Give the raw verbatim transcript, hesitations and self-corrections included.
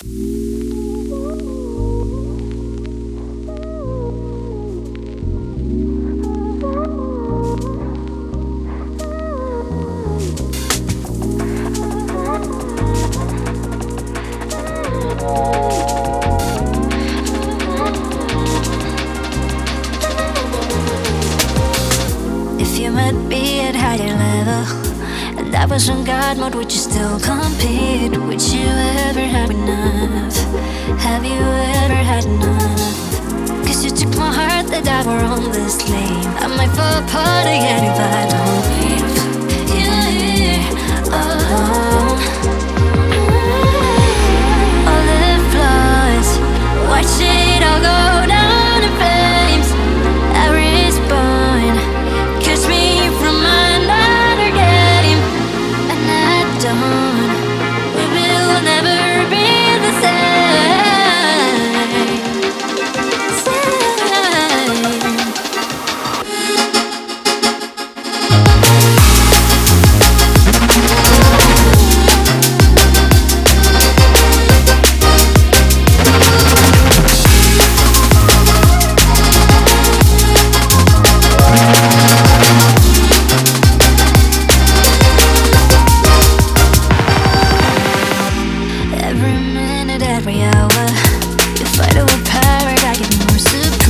If you met me at higher level and I was on God mode, would you still compete? Would you ever have enough? Have you ever had enough? Cause you took my heart that I were on this lane. I might fall apart again if I don't leave you here alone. All the flaws, watch it all go down in flames. I respond, catch me from another game. And at dawn, we will never be the same. Same. Every minute, every hour, you fight over power, I get more super.